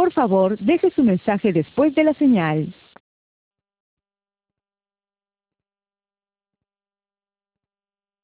Por favor, deje su mensaje después de la señal.